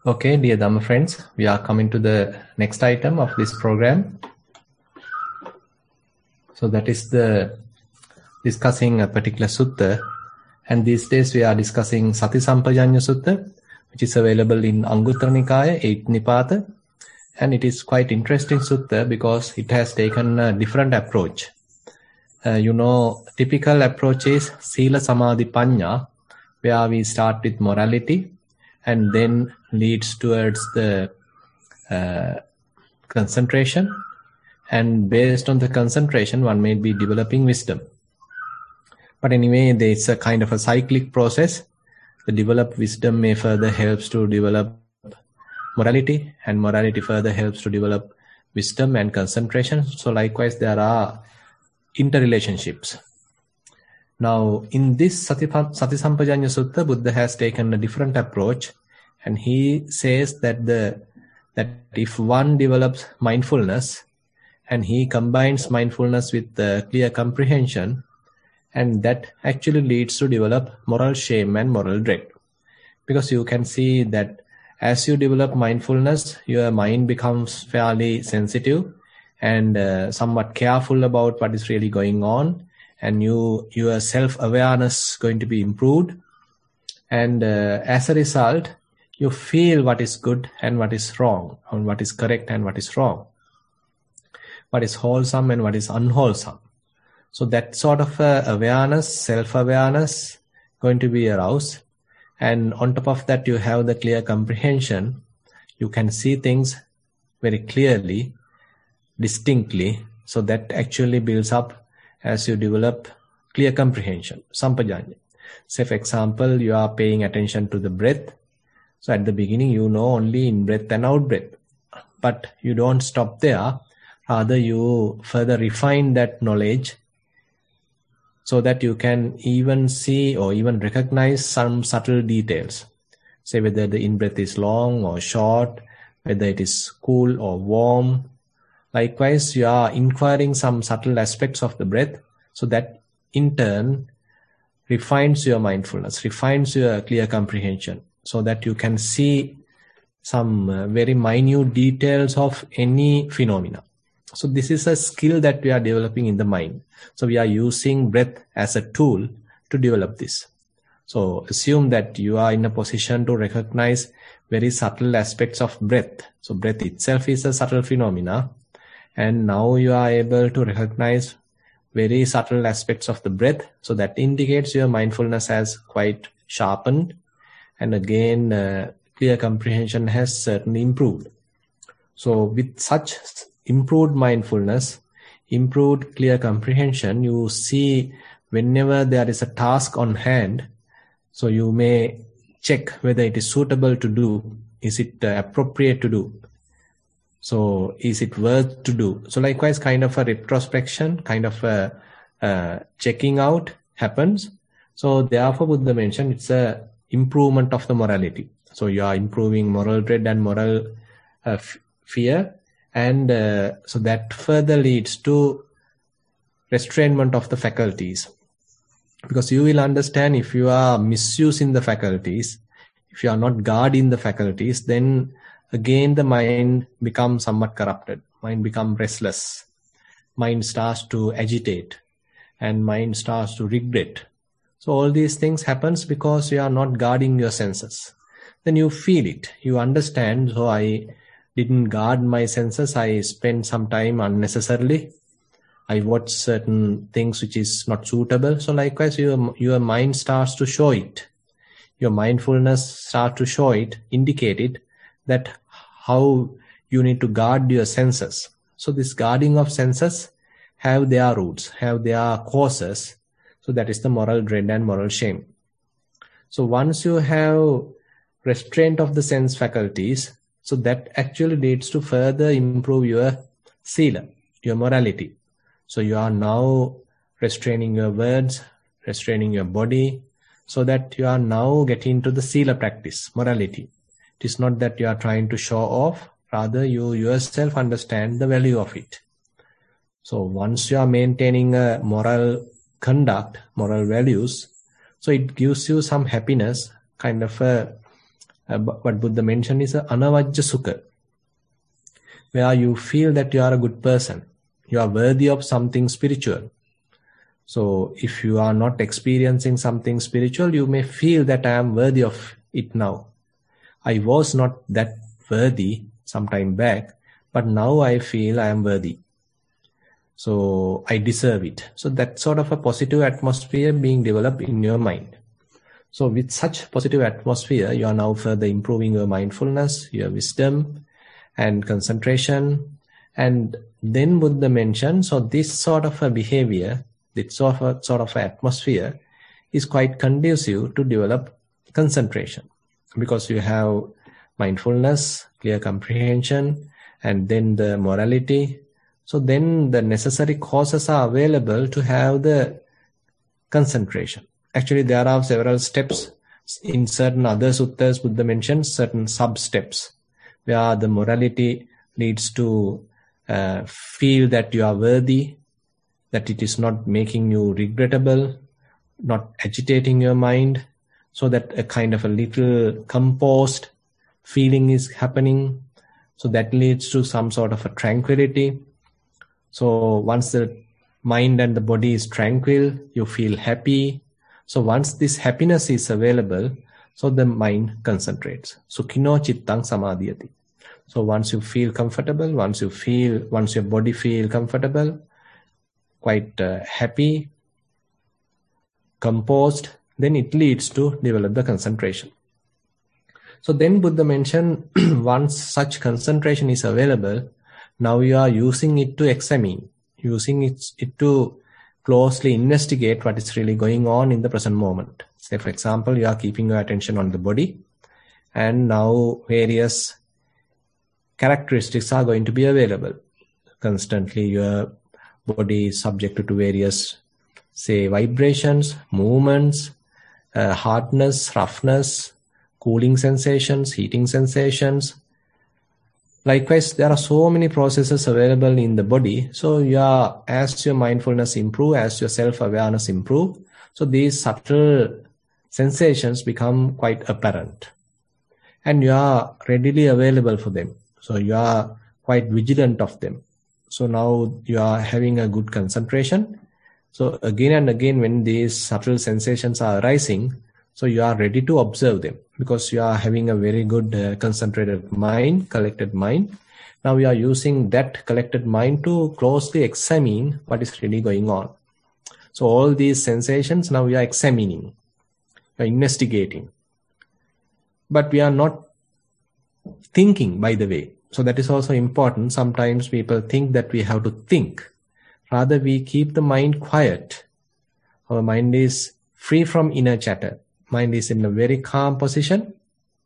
Okay, dear Dhamma friends, we are coming to the next item of this program. So that is the discussing a particular sutta, and these days we are discussing Sati Sampajanya Sutta, which is available in Anguttara Nikaya, 8th Nipata, and it is quite interesting sutta because it has taken a different approach. Typical approach is Sila Samadhi Panya, where we start with morality and then leads towards the concentration, and based on the concentration one may be developing wisdom. But anyway, there's a kind of a cyclic process. The developed wisdom may further helps to develop morality, and morality further helps to develop wisdom and concentration. So likewise there are interrelationships. Now, in this Sati Sampajanya Sutta, Buddha has taken a different approach, and he says that if one develops mindfulness and he combines mindfulness with clear comprehension, and that actually leads to develop moral shame and moral dread. Because you can see that as you develop mindfulness, your mind becomes fairly sensitive and somewhat careful about what is really going on, and your self-awareness going to be improved, and as a result you feel what is good and what is wrong, and what is correct and what is wrong, what is wholesome and what is unwholesome. So that sort of awareness, self-awareness going to be aroused, and on top of that you have the clear comprehension. You can see things very clearly, distinctly, so that actually builds up as you develop clear comprehension, sampajanya. Say for example, you are paying attention to the breath. So at the beginning you know only in breath and out breath, but you don't stop there. Rather you further refine that knowledge so that you can even see or even recognize some subtle details. Say whether the in-breath is long or short, whether it is cool or warm. Likewise, you are inquiring some subtle aspects of the breath, so that in turn refines your mindfulness, refines your clear comprehension, so that you can see some very minute details of any phenomena. So this is a skill that we are developing in the mind. So we are using breath as a tool to develop this. So assume that you are in a position to recognize very subtle aspects of breath. So breath itself is a subtle phenomena, and now you are able to recognize very subtle aspects of the breath. So that indicates your mindfulness has quite sharpened, and again clear comprehension has certainly improved. So with such improved mindfulness, improved clear comprehension, you see whenever there is a task on hand, so you may check whether it is suitable to do, is it appropriate to do, so is it worth to do. So likewise kind of a retrospection, kind of a checking out happens. So therefore Buddha mentioned it's a improvement of the morality. So you are improving moral dread and moral fear, and so that further leads to restrainment of the faculties. Because you will understand, if you are misusing the faculties, if you are not guarding the faculties, then again the mind becomes somewhat corrupted, mind becomes restless, mind starts to agitate, and mind starts to regret. So all these things happens because you are not guarding your senses. Then you feel it, you understand, so I didn't guard my senses, I spent some time unnecessarily, I watched certain things which is not suitable. So likewise your mind starts to show it, your mindfulness starts to show it, indicate it, that how you need to guard your senses. So this guarding of senses have their roots, have their causes. So that is the moral dread and moral shame. So once you have restraint of the sense faculties, so that actually leads to further improve your sila, your morality. So you are now restraining your words, restraining your body, so that you are now getting into the sila practice, morality. It is not that you are trying to show off, rather you yourself understand the value of it. So once you are maintaining a moral conduct, moral values, so it gives you some happiness, kind of a What Buddha mentioned is a anavajja sukha, where you feel that you are a good person, you are worthy of something spiritual. So if you are not experiencing something spiritual, you may feel that I am worthy of it now. I was not that worthy some time back, but now I feel I am worthy. So I deserve it. So that sort of a positive atmosphere being developed in your mind. So with such positive atmosphere, you are now further improving your mindfulness, your wisdom and concentration. And then Buddha mentioned, so this sort of a behavior, this sort of atmosphere is quite conducive to develop concentration, because you have mindfulness, clear comprehension, and then the morality. So then the necessary causes are available to have the concentration. Actually, there are several steps in certain other suttas. Buddha mentions certain sub-steps where the morality leads to feel that you are worthy, that it is not making you regrettable, not agitating your mind, so that a kind of a little composed feeling is happening. So that leads to some sort of a tranquility. So once the mind and the body is tranquil, you feel happy. So once this happiness is available, so the mind concentrates. Sukhino chittang samadhyati. So once you feel comfortable, once your body feel comfortable, quite happy, composed, then it leads to develop the concentration. So then Buddha mentioned, once such concentration is available, now you are using it to examine, using it to closely investigate what is really going on in the present moment. Say, for example, you are keeping your attention on the body, and now various characteristics are going to be available. Constantly, your body is subject to various, say, vibrations, movements, hardness, roughness, cooling sensations, heating sensations. Likewise, there are so many processes available in the body. So as your mindfulness improve, as your self-awareness improve, so these subtle sensations become quite apparent. And you are readily available for them. So you are quite vigilant of them. So now you are having a good concentration. So again and again, when these subtle sensations are arising, so you are ready to observe them, because you are having a very good concentrated mind, collected mind. Now we are using that collected mind to closely examine what is really going on. So all these sensations, now we are examining, we are investigating. But we are not thinking, by the way. So that is also important. Sometimes people think that we have to think. Rather, we keep the mind quiet. Our mind is free from inner chatter. Mind is in a very calm position,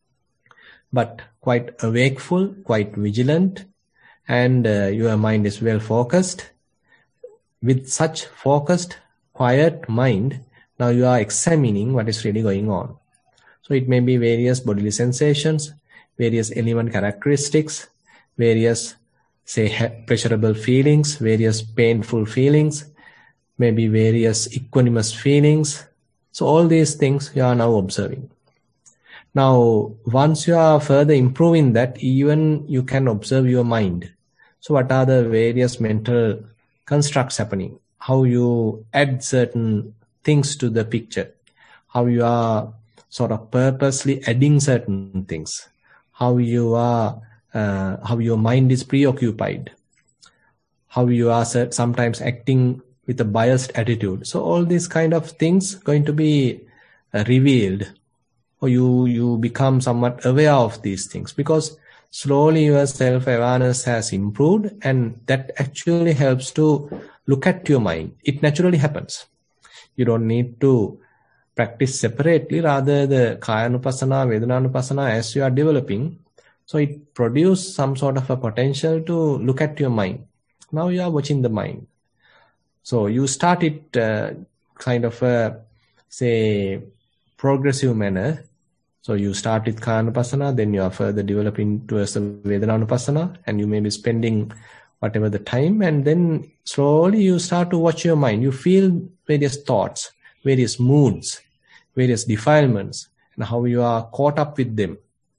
but quite awakeful, quite vigilant, and your mind is well focused. With such focused, quiet mind, now you are examining what is really going on. So it may be various bodily sensations, various element characteristics, various, say, pleasurable feelings, various painful feelings, maybe various equanimous feelings. So all these things you are now observing. Now, once you are further improving that, even you can observe your mind. So what are the various mental constructs happening? How you add certain things to the picture? How you are sort of purposely adding certain things? How your mind is preoccupied? How you are sometimes acting with a biased attitude. So all these kind of things going to be revealed, or you become somewhat aware of these things, because slowly your self-awareness has improved, and that actually helps to look at your mind. It naturally happens. You don't need to practice separately. Rather, the Kayanupassana, Vedananupassana, as you are developing, so it produces some sort of a potential to look at your mind. Now you are watching the mind. So you start it kind of a, say, progressive manner. So you start with Kayanupassana, then you are further developing towards the Vedananupassana, and you may be spending whatever the time, and then slowly you start to watch your mind. You feel various thoughts, various moods, various defilements, and how you are caught up with them.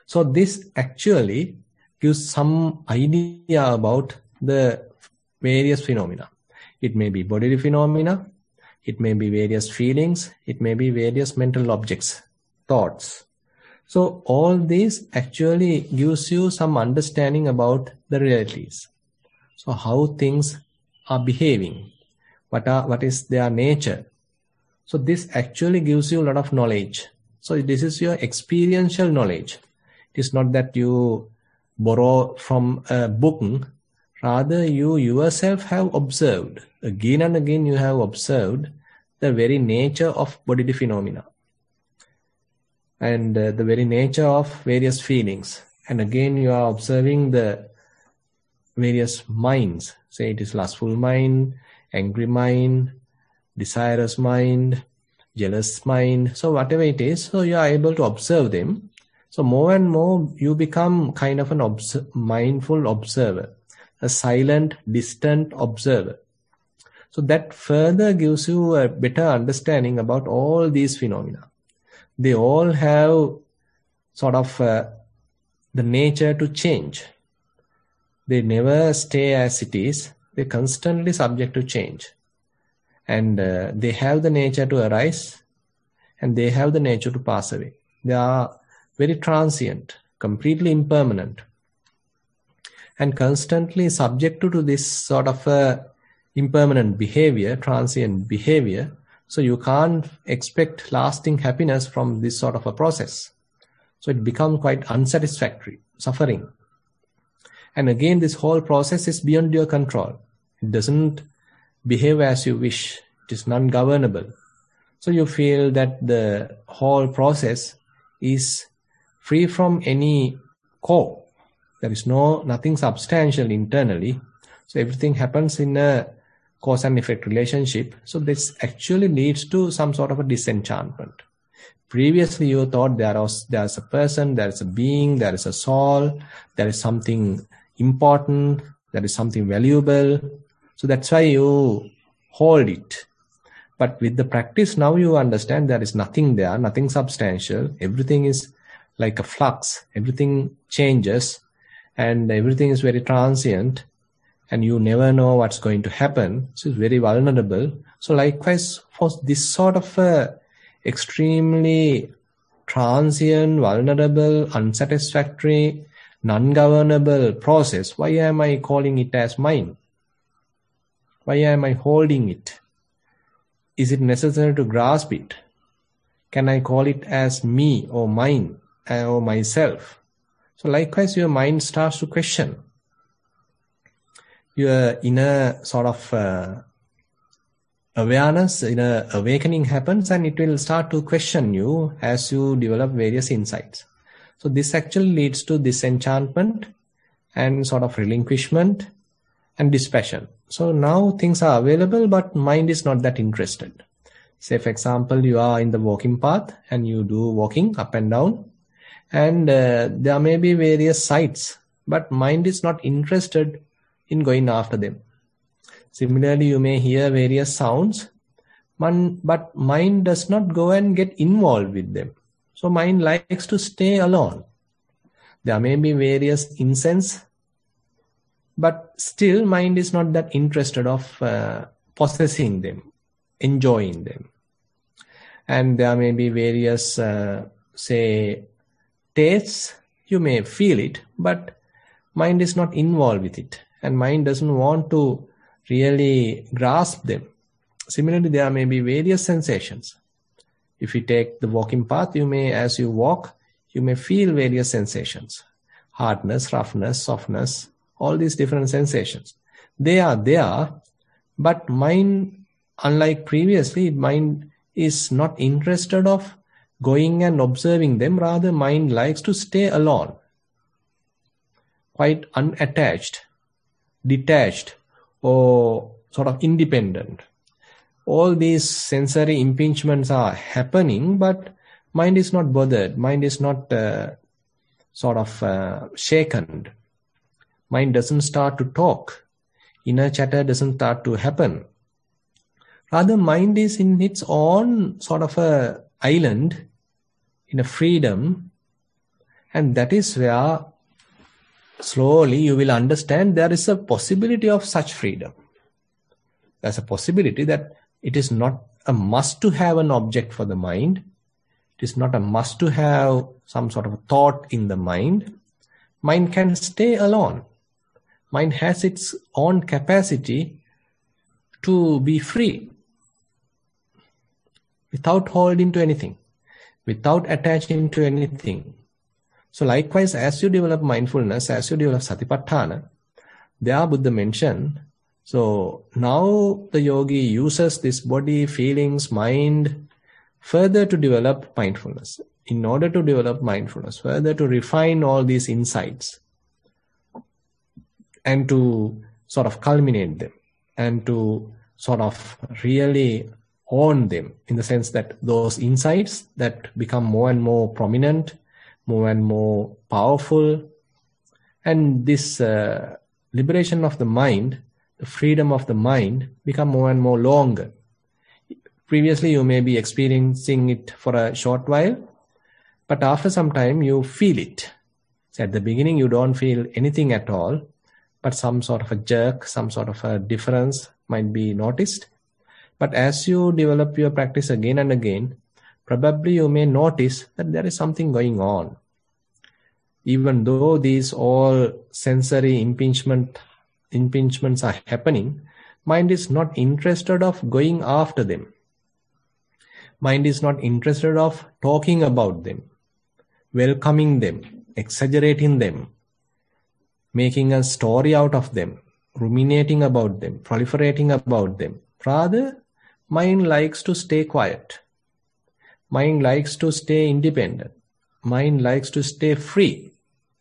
So this actually gives some idea about the various phenomena. It may be bodily phenomena, it may be various feelings, it may be various mental objects, thoughts. So all this actually gives you some understanding about the realities. So how things are behaving, what is their nature. So this actually gives you a lot of knowledge. So this is your experiential knowledge. It is not that you borrow from a book, rather you yourself have observed. Again and again you have observed the very nature of bodily phenomena and the very nature of various feelings. And again you are observing the various minds. Say it is lustful mind, angry mind, desirous mind, jealous mind. So whatever it is, so you are able to observe them. So more and more you become kind of an mindful observer, a silent, distant observer. So that further gives you a better understanding about all these phenomena. They all have sort of the nature to change. They never stay as it is. They're constantly subject to change. And they have the nature to arise and they have the nature to pass away. They are very transient, completely impermanent, and constantly subject to this sort of impermanent behavior, transient behavior. So you can't expect lasting happiness from this sort of a process. So it becomes quite unsatisfactory, suffering. And again, this whole process is beyond your control. It doesn't behave as you wish. It is non-governable. So you feel that the whole process is free from any core. There is nothing substantial internally. So everything happens in a cause and effect relationship. So this actually leads to some sort of a disenchantment. Previously you thought there's a person, there's a being, there is a soul, there is something important, there is something valuable. So that's why you hold it. But with the practice now you understand there is nothing there, nothing substantial. Everything is like a flux. Everything changes and everything is very transient and you never know what's going to happen. So it's very vulnerable. So likewise for this sort of extremely transient, vulnerable, unsatisfactory, non-governable process, why am I calling it as mine? Why am I holding it? Is it necessary to grasp it? Can I call it as me or mine or myself? So likewise, your mind starts to question. Your inner sort of awareness, inner awakening happens and it will start to question you as you develop various insights. So this actually leads to disenchantment and sort of relinquishment and dispassion. So now things are available, but mind is not that interested. Say, for example, you are in the walking path and you do walking up and down, and there may be various sights, but mind is not interested in going after them. Similarly, you may hear various sounds, but mind does not go and get involved with them. So mind likes to stay alone. There may be various incense, but still mind is not that interested of possessing them, enjoying them. And there may be various, say, tastes. You may feel it, but mind is not involved with it. And mind doesn't want to really grasp them. Similarly, there may be various sensations. If you take the walking path, you may, as you walk, you may feel various sensations. Hardness, roughness, softness, all these different sensations. They are there, but mind, unlike previously, mind is not interested of going and observing them. Rather, mind likes to stay alone, quite unattached, detached, or sort of independent. All these sensory impingements are happening, but mind is not bothered. Mind is not sort of shaken. Mind doesn't start to talk. Inner chatter doesn't start to happen. Rather, mind is in its own sort of a island, in a freedom, And that is where slowly you will understand there is a possibility of such freedom. There's a possibility that it is not a must to have an object for the mind. It is not a must to have some sort of thought in the mind. Mind can stay alone. Mind has its own capacity to be free without holding to anything, without attaching to anything. So likewise, as you develop mindfulness, as you develop satipatthana, there Buddha mentioned, so now the yogi uses this body, feelings, mind further to develop mindfulness. In order to develop mindfulness, further to refine all these insights and to sort of culminate them and to sort of really own them, in the sense that those insights that become more and more prominent, more and more powerful, and this liberation of the mind, the freedom of the mind, become more and more longer. Previously, you may be experiencing it for a short while, but after some time, you feel it. So at the beginning, you don't feel anything at all, but some sort of a jerk, some sort of a difference might be noticed. But as you develop your practice again and again, probably you may notice that there is something going on. Even though these all sensory impingements are happening, mind is not interested of going after them. Mind is not interested of talking about them, welcoming them, exaggerating them, making a story out of them, ruminating about them, proliferating about them. Rather, mind likes to stay quiet. Mind likes to stay independent. Mind likes to stay free.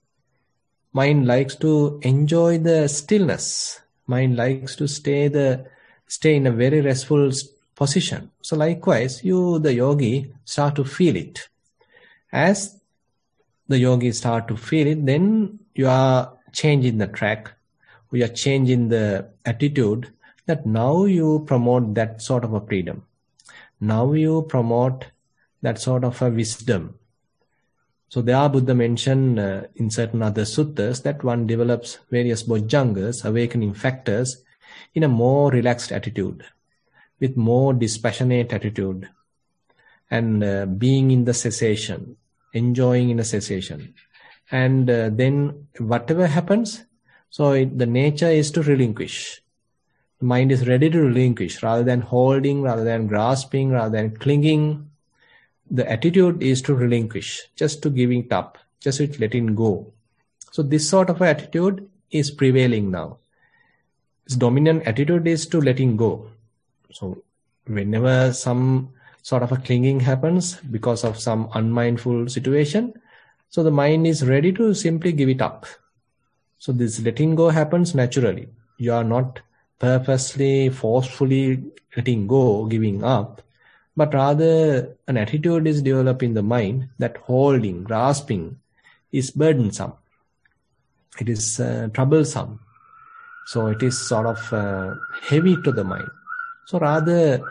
Mind likes to enjoy the stillness. Mind likes to stay in a very restful position. So likewise, you, the yogi, start to feel it. As the yogi start to feel it, then you are changing the track. We are changing the attitude, that now you promote that sort of a freedom. Now you promote that sort of a wisdom. So there Buddha mentioned in certain other suttas that one develops various bojjhangas, awakening factors, in a more relaxed attitude, with more dispassionate attitude, and being in the cessation, enjoying in a cessation. And then whatever happens, so the nature is to relinquish. The mind is ready to relinquish, rather than holding, rather than grasping, rather than clinging. The attitude is to relinquish, just to give it up, just to letting go. So this sort of attitude is prevailing now. This dominant attitude is to letting go. So whenever some sort of a clinging happens because of some unmindful situation, so the mind is ready to simply give it up. So this letting go happens naturally. You are not purposely, forcefully letting go, giving up, but rather an attitude is developed in the mind that holding, grasping is burdensome. It is troublesome. So it is sort of heavy to the mind. So rather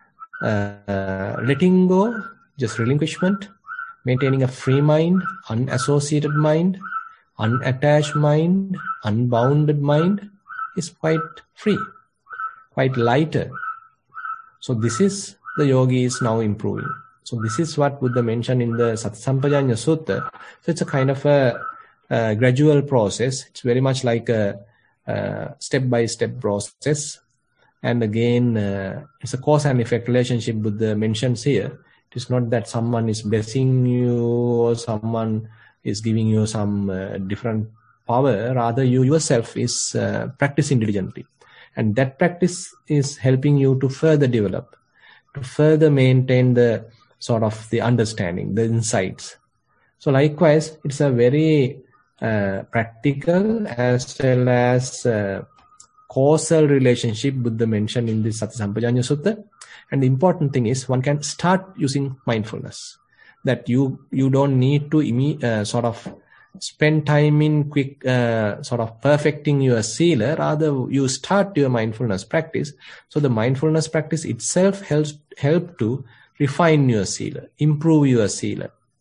letting go, just relinquishment, maintaining a free mind, unassociated mind, unattached mind, unbounded mind is quite free, quite lighter. So this is the yogi is now improving. So this is what Buddha mentioned in the Satisampajanya Sutta. So it's a kind of a gradual process. It's very much like a step-by-step process. And again, it's a cause and effect relationship Buddha mentions here. It is not that someone is blessing you or someone is giving you some different power. Rather, you yourself is practicing diligently. And that practice is helping you to further develop, to further maintain the sort of the understanding, the insights. So likewise, it's a very practical as well as causal relationship Buddha mentioned in this Satisampajanya Sutta. And the important thing is one can start using mindfulness. That you don't need to sort of spend time in quick sort of perfecting your sila. Rather, you start your mindfulness practice. So the mindfulness practice itself help to refine your sila, improve your sila.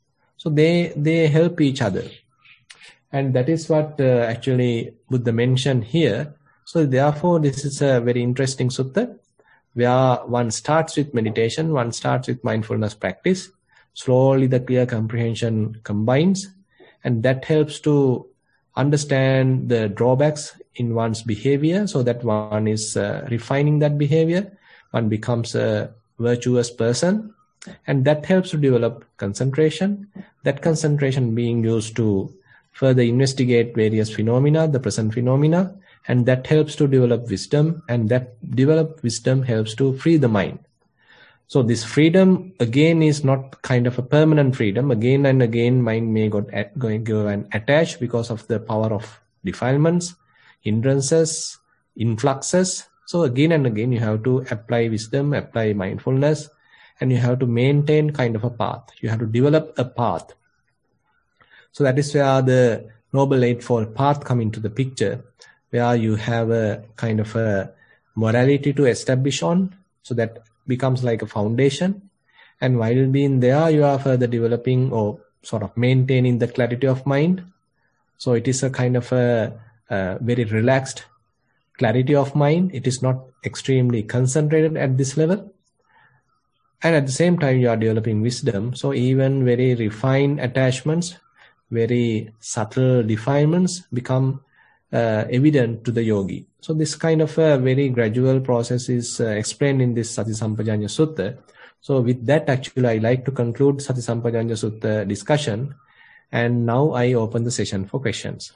So they help each other. And that is what actually Buddha mentioned here. So therefore, this is a very interesting sutta where one starts with meditation, one starts with mindfulness practice. Slowly the clear comprehension combines, and that helps to understand the drawbacks in one's behavior so that one is refining that behavior. One becomes a virtuous person, and that helps to develop concentration. That concentration being used to further investigate various phenomena, the present phenomena, and that helps to develop wisdom, and that developed wisdom helps to free the mind. So this freedom again is not kind of a permanent freedom. Again and again mind may go and attach because of the power of defilements, hindrances, influxes. So again and again you have to apply wisdom, apply mindfulness, and you have to maintain kind of a path. You have to develop a path. So that is where the Noble Eightfold Path come into the picture, where you have a kind of a morality to establish on, so that becomes like a foundation. And while being there, you are further developing or sort of maintaining the clarity of mind. So it is a kind of a very relaxed clarity of mind. It is not extremely concentrated at this level. And at the same time, you are developing wisdom. So even very refined attachments, very subtle defilements become evident to the yogi. So this kind of a very gradual process is explained in this Satisampajanya Sutta. So with that, actually, I like to conclude Satisampajanya Sutta discussion. And now I open the session for questions.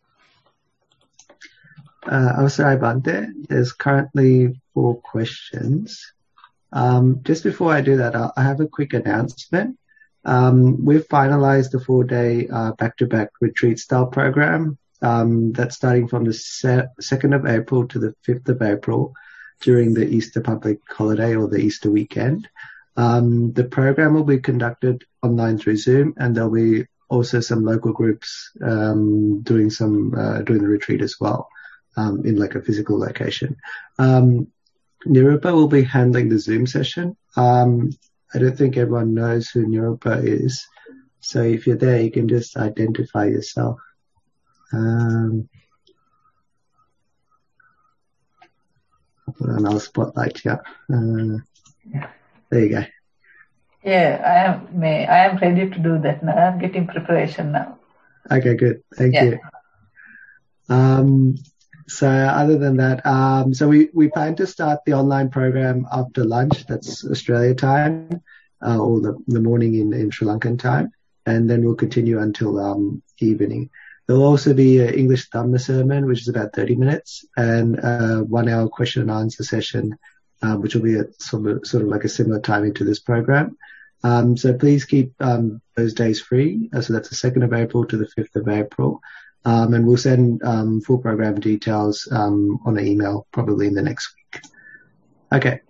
Sorry, Bhante. There's currently 4 questions. Just before I do that, I have a quick announcement. We've finalized the 4-day back-to-back retreat style program. That's starting from the 2nd of April to the 5th of April during the Easter public holiday or the Easter weekend. The program will be conducted online through Zoom, and there'll be also some local groups doing the retreat as well in like a physical location. Nirupa will be handling the Zoom session. I don't think everyone knows who Nirupa is, so if you're there, you can just identify yourself. And I'll spotlight you. There you go. Yeah, I am ready to do that now. I'm getting preparation now. Okay, good. Thank you. So other than that, so we plan to start the online program after lunch. That's Australia time, or the morning in Sri Lankan time, and then we'll continue until evening. There'll also be an English Dhamma sermon, which is about 30 minutes, and a 1-hour question and answer session, which will be a sort of like a similar timing to this program. So please keep those days free. So that's the 2nd of April to the 5th of April. And we'll send full program details on an email probably in the next week. Okay.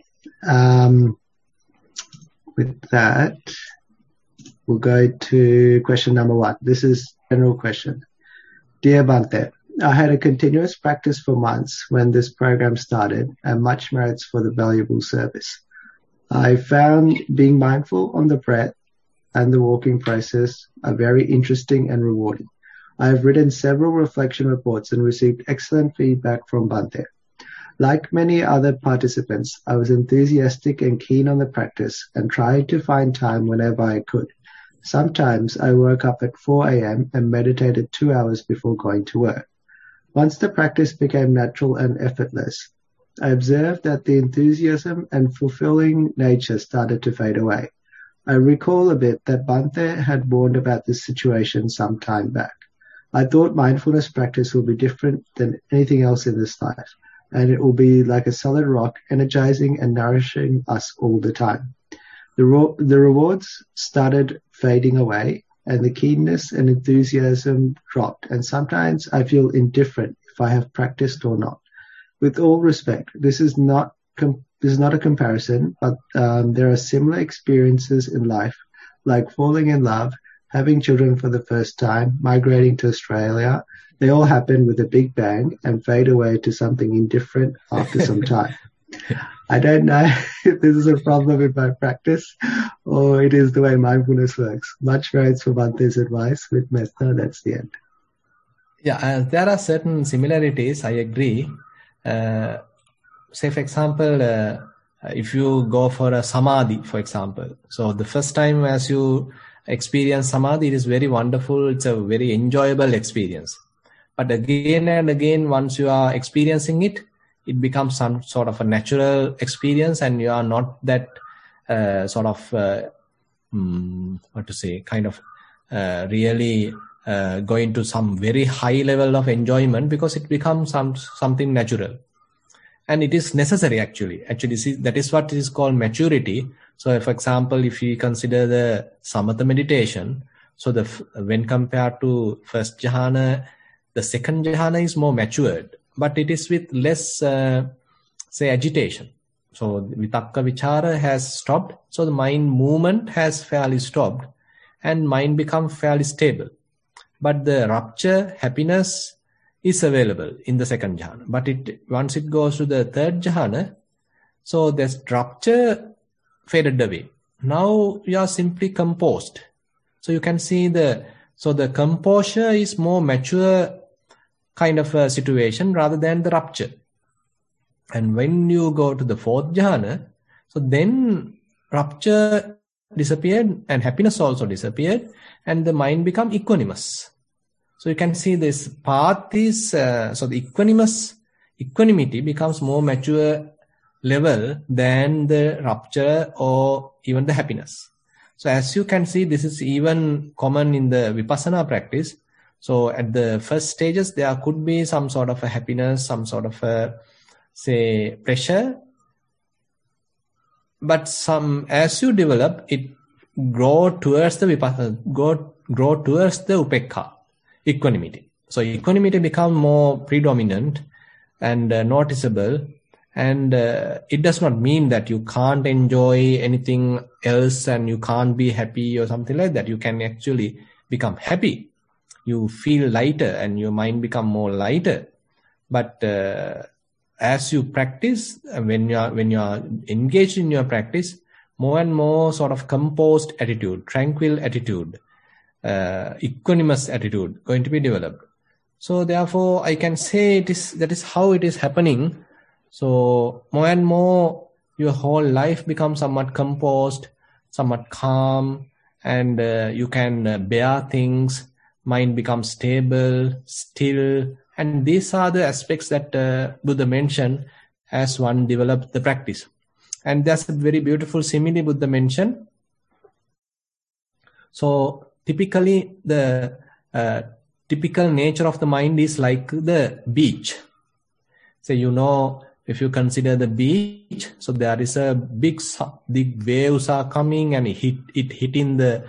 With that, we'll go to question number 1. This is general question. Dear Bhante, I had a continuous practice for months when this program started, and much merits for the valuable service. I found being mindful on the breath and the walking process are very interesting and rewarding. I have written several reflection reports and received excellent feedback from Bhante. Like many other participants, I was enthusiastic and keen on the practice and tried to find time whenever I could. Sometimes I woke up at 4 a.m. and meditated 2 hours before going to work. Once the practice became natural and effortless, I observed that the enthusiasm and fulfilling nature started to fade away. I recall a bit that Bhante had warned about this situation some time back. I thought mindfulness practice will be different than anything else in this life, and it will be like a solid rock, energizing and nourishing us all the time. The rewards started fading away, and the keenness and enthusiasm dropped, and sometimes I feel indifferent if I have practiced or not. With all respect, this is not a comparison, but there are similar experiences in life, like falling in love, having children for the first time, migrating to Australia. They all happen with a big bang and fade away to something indifferent after some time. I don't know if this is a problem with my practice or it is the way mindfulness works. Much praise for Bhante's advice. With metta, that's the end. Yeah, there are certain similarities, I agree. Say, for example, if you go for a samadhi, for example. So the first time as you experience samadhi, it is very wonderful. It's a very enjoyable experience. But again and again, once you are experiencing it, it becomes some sort of a natural experience, and you are not that really going to some very high level of enjoyment, because it becomes something natural. And it is necessary actually. See, that is what is called maturity. So for example, if you consider the samatha meditation, so when compared to first jhana, the second jhana is more matured, but it is with less, agitation. So vitakka vichara has stopped. So the mind movement has fairly stopped and mind becomes fairly stable. But the rapture, happiness is available in the second jhana. But once it goes to the third jhana, so this rapture faded away. Now you are simply composed. So you can see the composure is more mature kind of a situation rather than the rupture. And when you go to the fourth jhana, so then rupture disappeared and happiness also disappeared and the mind become equanimous. So you can see this path is, the equanimity becomes more mature level than the rupture or even the happiness. So as you can see, this is even common in the vipassana practice. So at the first stages, there could be some sort of a happiness, some sort of a, pleasure. But as you develop, it grow towards the vipassana, grow towards the upekkha, equanimity. So equanimity become more predominant and noticeable. And it does not mean that you can't enjoy anything else and you can't be happy or something like that. You can actually become happy. You feel lighter and your mind become more lighter. But as you practice, when you are engaged in your practice, more and more sort of composed attitude, tranquil attitude, equanimous attitude going to be developed. So therefore, I can say that is how it is happening. So more and more, your whole life becomes somewhat composed, somewhat calm, and you can bear things. Mind becomes stable, still, and these are the aspects that Buddha mentioned as one develops the practice. And that's a very beautiful simile Buddha mentioned. So typically, the typical nature of the mind is like the beach. So if you consider the beach, so there is a big waves are coming and it hitting the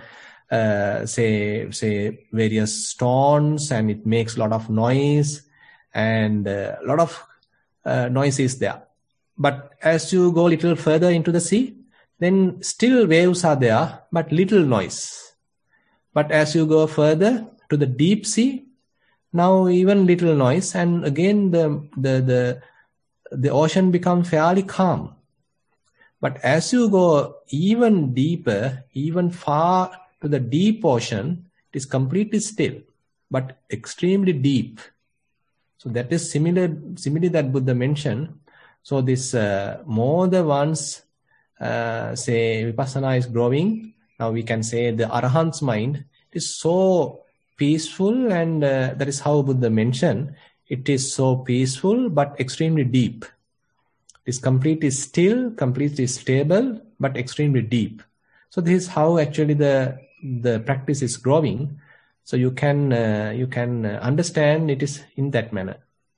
various stones, and it makes a lot of noise, and a lot of noise is there. But as you go a little further into the sea, then still waves are there, but little noise. But as you go further to the deep sea, now even little noise, and again the ocean becomes fairly calm. But as you go even deeper, even far to the deep ocean, it is completely still, but extremely deep. So that is similar that Buddha mentioned. So this more the ones vipassana is growing, now we can say the arahant's mind is so peaceful, and that is how Buddha mentioned. It is so peaceful but extremely deep. It is completely still, completely stable, but extremely deep. So this is how actually the practice is growing. So you can understand it is in that manner.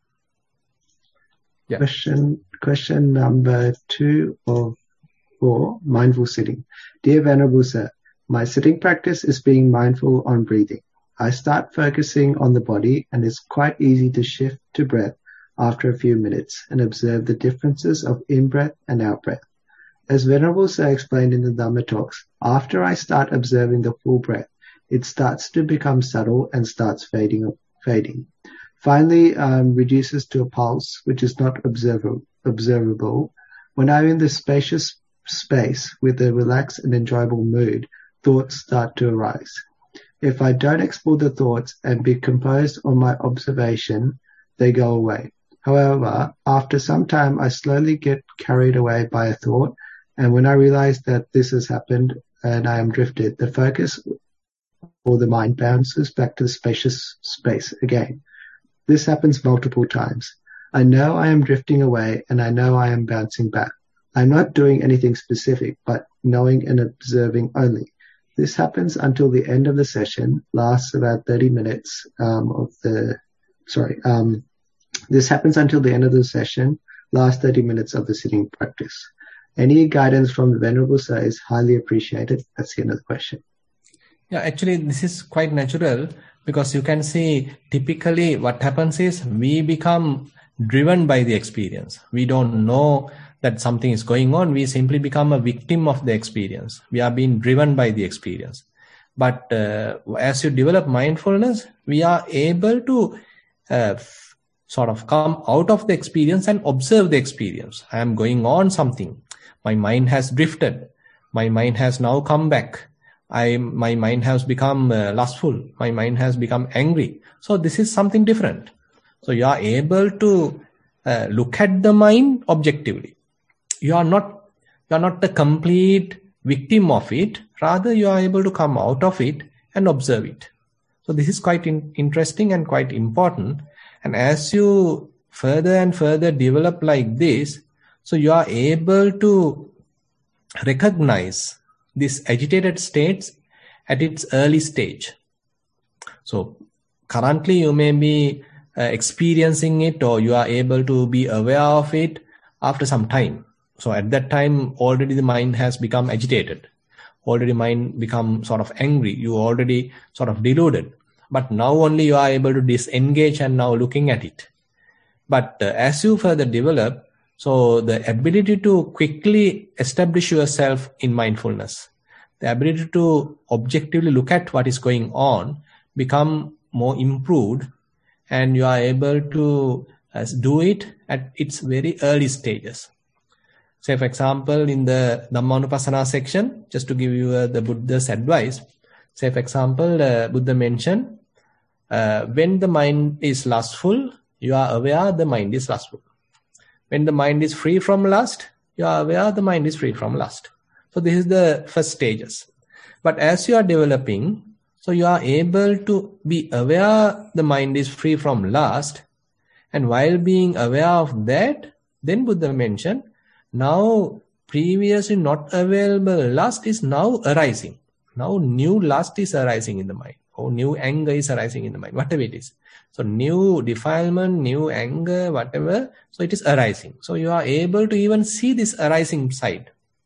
Yeah. Question number 2 of 4, mindful sitting. Dear Venerable Sir, my sitting practice is being mindful on breathing. I start focusing on the body, and it's quite easy to shift to breath after a few minutes and observe the differences of in-breath and out-breath. As Venerable Sir explained in the Dhamma talks, after I start observing the full breath, it starts to become subtle and starts fading. Finally, reduces to a pulse, which is not observable, When I'm in this spacious space with a relaxed and enjoyable mood, thoughts start to arise. If I don't explore the thoughts and be composed on my observation, they go away. However, after some time, I slowly get carried away by a thought, and when I realize that this has happened and I am drifted, the focus or the mind bounces back to the spacious space again. This happens multiple times. I know I am drifting away, and I know I am bouncing back. I'm not doing anything specific, but knowing and observing only. This happens until the end of the session, lasts about 30 minutes this happens until the end of the session, last 30 minutes of the sitting practice. Any guidance from the Venerable Sir is highly appreciated. That's the end of the question. Yeah, actually, this is quite natural because you can see typically what happens is we become driven by the experience. We don't know that something is going on. We simply become a victim of the experience. We are being driven by the experience. But as you develop mindfulness, we are able to sort of come out of the experience and observe the experience. I am going on something. My mind has drifted. My mind has now come back. My mind has become lustful. My mind has become angry. So this is something different. So you are able to look at the mind objectively. You are not the complete victim of it. Rather, you are able to come out of it and observe it. So this is quite interesting and quite important. And as you further and further develop like this, so you are able to recognize these agitated states at its early stage. So currently you may be experiencing it, or you are able to be aware of it after some time. So at that time, already the mind has become agitated. Already mind become sort of angry. You already sort of deluded. But now only you are able to disengage and now looking at it. But as you further develop, so the ability to quickly establish yourself in mindfulness, the ability to objectively look at what is going on, become more improved, and you are able to do it at its very early stages. Say, for example, in the Dhammanupassana section, just to give you the Buddha's advice, say, for example, Buddha mentioned, when the mind is lustful, you are aware the mind is lustful. When the mind is free from lust, you are aware the mind is free from lust. So this is the first stages. But as you are developing, so you are able to be aware the mind is free from lust. And while being aware of that, then Buddha mentioned, now previously not available lust is now arising. Now new lust is arising in the mind, or new anger is arising in the mind, whatever it is. So new defilement, new anger, whatever, so it is arising. So you are able to even see this arising side.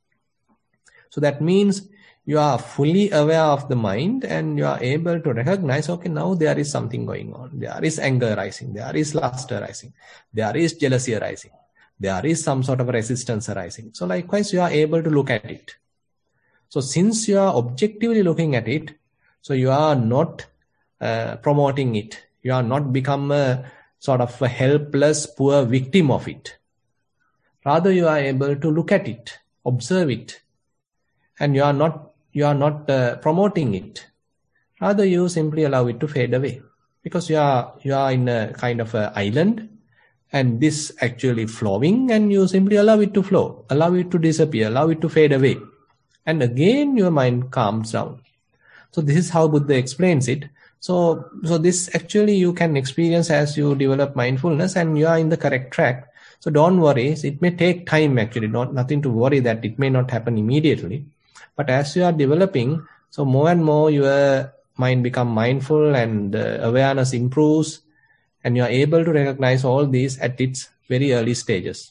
So that means you are fully aware of the mind and you are able to recognize, okay, now there is something going on. There is anger arising. There is lust arising. There is jealousy arising. There is some sort of resistance arising. So likewise, you are able to look at it. So since you are objectively looking at it, so you are not promoting it. You are not become a sort of a helpless, poor victim of it. Rather, you are able to look at it, observe it, and you are not promoting it. Rather, you simply allow it to fade away, because you are in a kind of an island, and this actually flowing, and you simply allow it to flow, allow it to disappear, allow it to fade away, and again your mind calms down. So this is how Buddha explains it. So this actually you can experience as you develop mindfulness, and you are in the correct track. So don't worry, it may take time actually, nothing to worry that it may not happen immediately. But as you are developing, so more and more your mind become mindful and awareness improves, and you are able to recognize all these at its very early stages.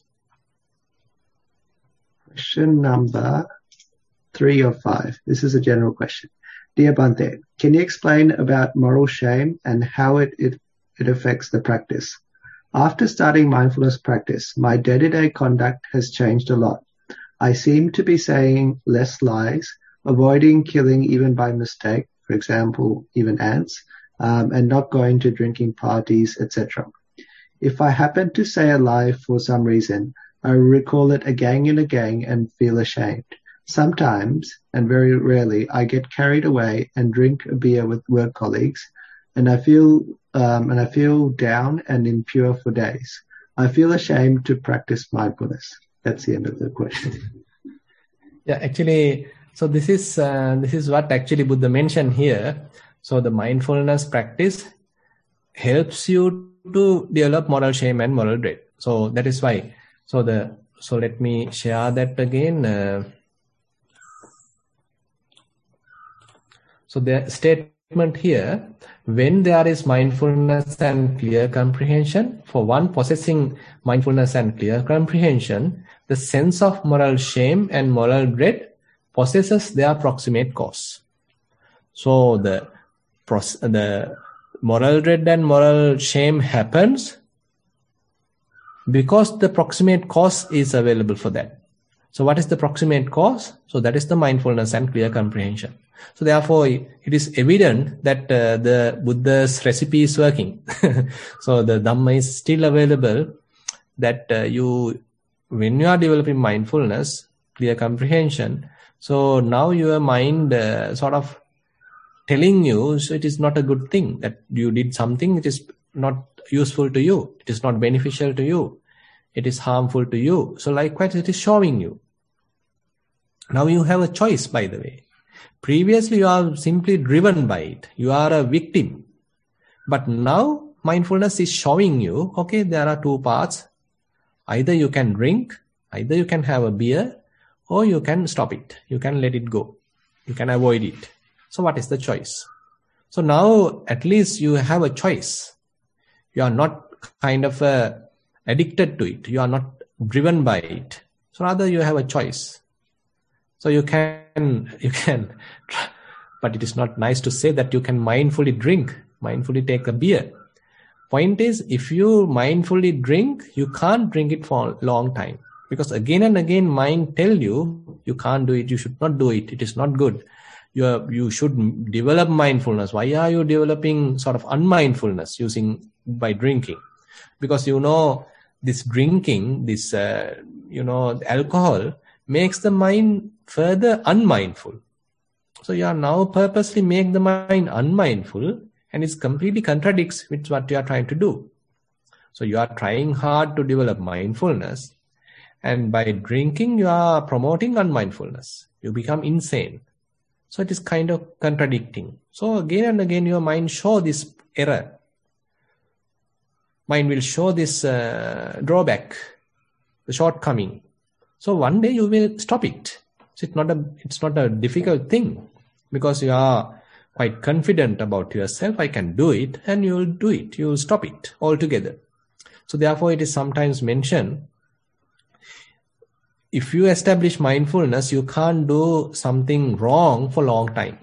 Question number 3 or 5. This is a general question. Dear Bhante, can you explain about moral shame and how it affects the practice? After starting mindfulness practice, my day-to-day conduct has changed a lot. I seem to be saying less lies, avoiding killing even by mistake, for example, even ants, and not going to drinking parties, etc. If I happen to say a lie for some reason, I recall it again and again and feel ashamed. Sometimes, and very rarely, I get carried away and drink a beer with work colleagues, and I feel down and impure for days. I feel ashamed to practice mindfulness. That's the end of the question. Yeah, actually, so this is what actually Buddha mentioned here. So the mindfulness practice helps you to develop moral shame and moral dread. So that is why. So let me share that again. So the statement here, when there is mindfulness and clear comprehension, for one possessing mindfulness and clear comprehension, the sense of moral shame and moral dread possesses their proximate cause. So the moral dread and moral shame happens because the proximate cause is available for that. So what is the proximate cause? So that is the mindfulness and clear comprehension. So therefore, it is evident that the Buddha's recipe is working. So the Dhamma is still available, that when you are developing mindfulness, clear comprehension, so now your mind sort of telling you, so it is not a good thing, that you did something which is not useful to you, it is not beneficial to you, it is harmful to you. So likewise, it is showing you. Now you have a choice, by the way. Previously, you are simply driven by it. You are a victim. But now, mindfulness is showing you, okay, there are two paths. Either you can drink, either you can have a beer, or you can stop it. You can let it go. You can avoid it. So what is the choice? So now, at least you have a choice. You are not kind of addicted to it. You are not driven by it. So rather, you have a choice. So you can, but it is not nice to say that you can mindfully drink, mindfully take a beer. Point is, if you mindfully drink, you can't drink it for a long time. Because again and again, mind tell you, you can't do it, you should not do it, it is not good. You should develop mindfulness. Why are you developing sort of unmindfulness by drinking? Because this drinking, this alcohol makes the mind further unmindful. So you are now purposely make the mind unmindful, and it completely contradicts with what you are trying to do. So you are trying hard to develop mindfulness, and by drinking you are promoting unmindfulness. You become insane. So it is kind of contradicting. So again and again your mind show this error. Mind will show this drawback, the shortcoming. So one day you will stop it. So it's not a difficult thing, because you are quite confident about yourself. I can do it, and you will do it. You will stop it altogether. So therefore it is sometimes mentioned, if you establish mindfulness, you can't do something wrong for a long time.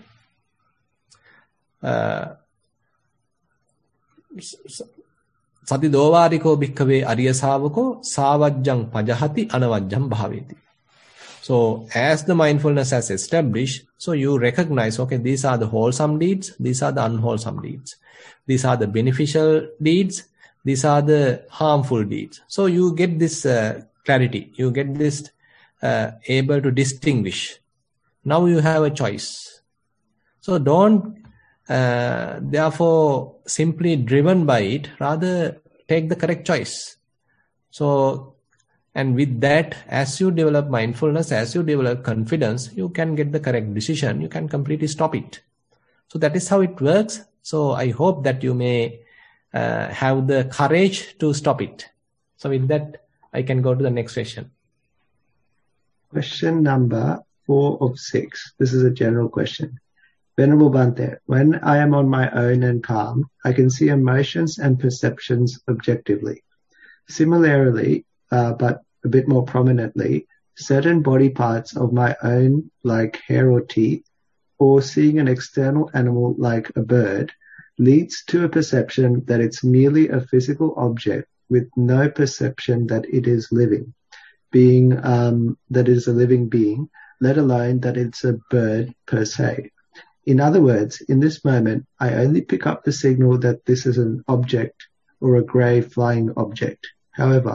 Sati dovariko bhikkave ariya savako savajjang pajahati anavajjam bhaveti. So as the mindfulness has established, so you recognize, okay, these are the wholesome deeds, these are the unwholesome deeds. These are the beneficial deeds, these are the harmful deeds. So you get this clarity, you get this able to distinguish. Now you have a choice. So don't therefore simply driven by it, rather take the correct choice. So, and with that, as you develop mindfulness, as you develop confidence, you can get the correct decision. You can completely stop it. So that is how it works. So I hope that you may have the courage to stop it. So with that, I can go to the next question. Question number 4 of 6. This is a general question. Venerable Bhante, when I am on my own and calm, I can see emotions and perceptions objectively. Similarly, but a bit more prominently, certain body parts of my own, like hair or teeth, or seeing an external animal like a bird, leads to a perception that it's merely a physical object with no perception that it is living, that is a living being, let alone that it's a bird per se. In other words, in this moment, I only pick up the signal that this is an object or a grey flying object. However,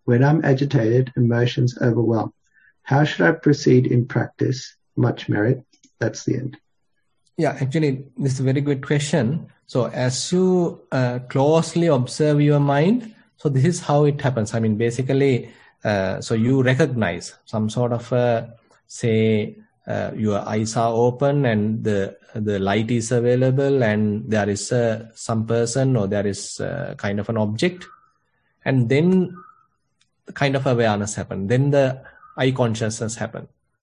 When I'm agitated, emotions overwhelm. How should I proceed in practice? Much merit. That's the end. Yeah, actually, this is a very good question. So as you closely observe your mind, so this is how it happens. I mean, basically, so you recognize some sort of, say, your eyes are open and the light is available and there is some person or there is kind of an object, and then kind of awareness happen. Then the eye consciousness happen.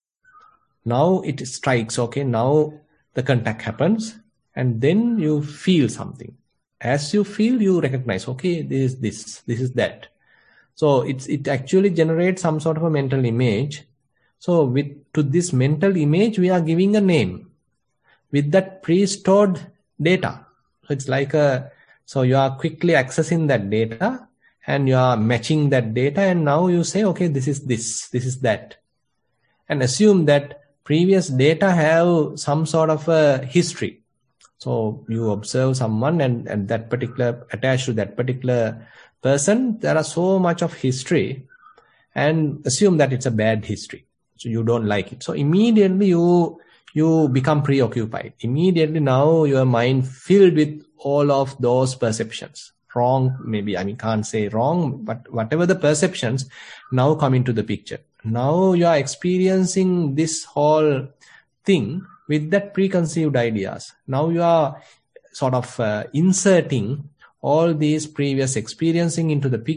Now it strikes, okay, now the contact happens, and then you feel something. As you feel, you recognize, okay, this is that. So it actually generates some sort of a mental image. So to this mental image, we are giving a name with that pre-stored data. So it's like so you are quickly accessing that data and you are matching that data, and now you say, okay, this is that. And assume that previous data have some sort of a history. So you observe someone and that particular, attached to that particular person, there are so much of history, and assume that it's a bad history. So you don't like it. So immediately you become preoccupied. Immediately now your mind filled with all of those perceptions. Wrong, maybe, I mean, can't say wrong, but whatever the perceptions now come into the picture. Now you are experiencing this whole thing with that preconceived ideas. Now you are sort of inserting all these previous experiences into the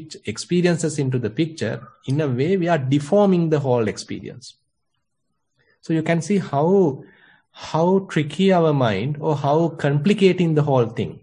picture. In a way, we are deforming the whole experience. So you can see how tricky our mind, or how complicating the whole thing.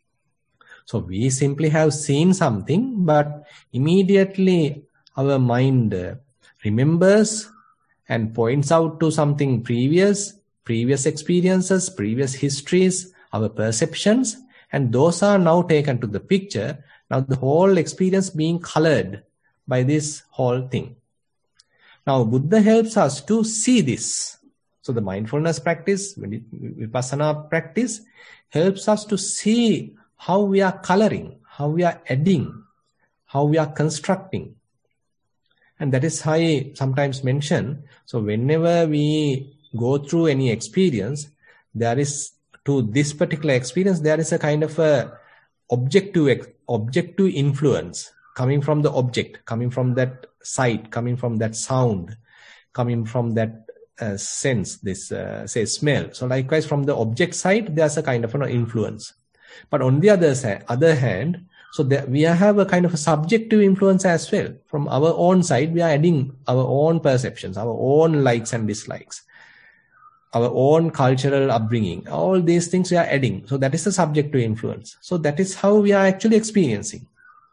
So we simply have seen something, but immediately our mind remembers and points out to something previous experiences, previous histories, our perceptions, and those are now taken to the picture. Now the whole experience being colored by this whole thing. Now Buddha helps us to see this. So the mindfulness practice, vipassana practice, helps us to see how we are coloring, how we are adding, how we are constructing. And that is how I sometimes mention. So whenever we go through any experience, there is, to this particular experience, there is a kind of a objective influence coming from the object, coming from that sight, coming from that sound, coming from that sense, this say smell. So likewise from the object side, there's a kind of an influence. But on the other hand, so we have a kind of a subjective influence as well. From our own side, we are adding our own perceptions, our own likes and dislikes, our own cultural upbringing. All these things we are adding. So that is the subjective influence. So that is how we are actually experiencing.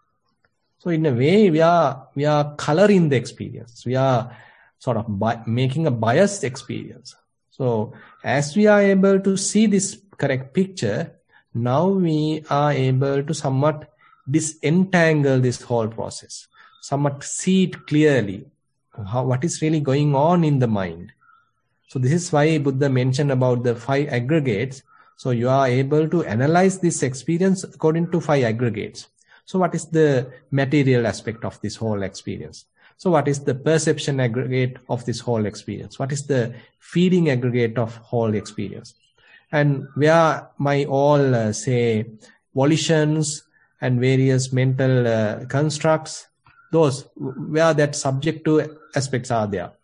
So in a way, we are coloring the experience. We are sort of making a biased experience. So as we are able to see this correct picture, now we are able to somewhat disentangle this whole process, somewhat see it clearly, what is really going on in the mind. So this is why Buddha mentioned about the 5 aggregates. So you are able to analyze this experience according to 5 aggregates. So what is the material aspect of this whole experience? So what is the perception aggregate of this whole experience? What is the feeling aggregate of whole experience? And where my all, say, volitions and various mental constructs, those, where that subjective aspects are there.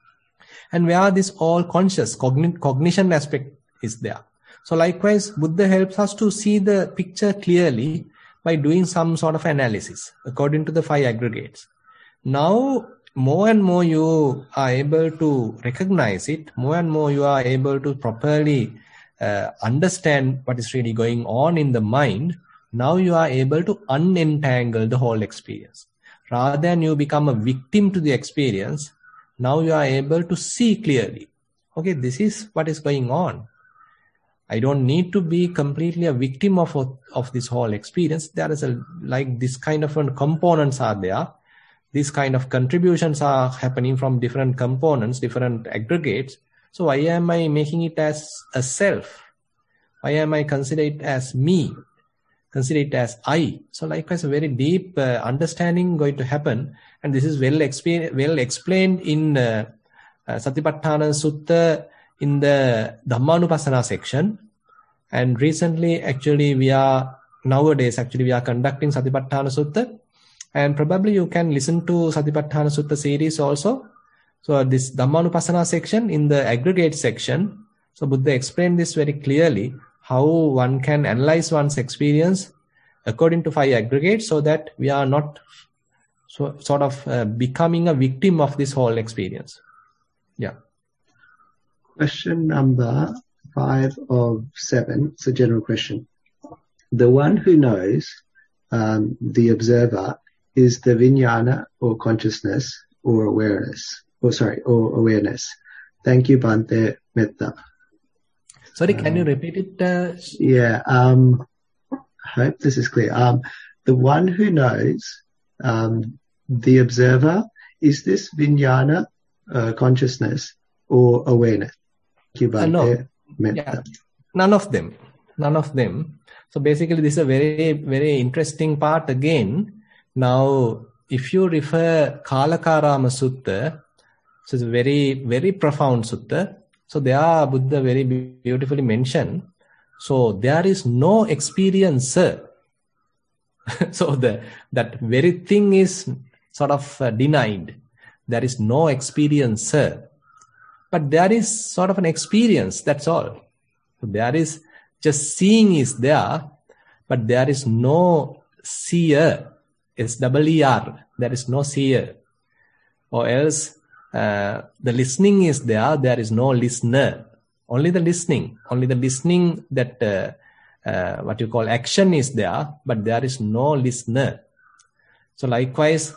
And where this all conscious cognition aspect is there. So likewise, Buddha helps us to see the picture clearly by doing some sort of analysis according to the 5 aggregates. Now, more and more you are able to recognize it, more and more you are able to properly understand what is really going on in the mind. Now you are able to unentangle the whole experience. Rather than you become a victim to the experience, now you are able to see clearly. Okay, this is what is going on. I don't need to be completely a victim of this whole experience. There is like this kind of components are there. These kind of contributions are happening from different components, different aggregates. So why am I making it as a self? Why am I consider it as me? consider it as I. So likewise, a very deep understanding going to happen. And this is well explained in Satipatthana Sutta in the Dhammanupassana section. And recently, actually, nowadays we are conducting Satipatthana Sutta. And probably you can listen to Satipatthana Sutta series also. So this Dhammanupassana section in the aggregate section, so Buddha explained this very clearly, how one can analyze one's experience according to 5 aggregates so that we are not becoming a victim of this whole experience. Yeah. Question number 5 of 7. It's a general question. The one who knows, the observer, is the vijnana or consciousness or awareness. Or awareness. Thank you, Bhante Metta. Sorry, can you repeat it? Yeah. I hope this is clear. The one who knows, the observer, is this vijnana, consciousness, or awareness? Thank you, Bhante Metta. Yeah. None of them. So basically, this is a very, very interesting part again. Now, if you refer Kalakarama Sutta, so it's a very, very profound sutta. So there Buddha very beautifully mentioned. So there is no experiencer. So that very thing is sort of denied. There is no experiencer. But there is sort of an experience, that's all. So there is just seeing is there, but there is no seer. S-E-E-R. There is no seer. Or else, the listening is there is no listener. Only the listening that what you call action is there, but there is no listener. So likewise,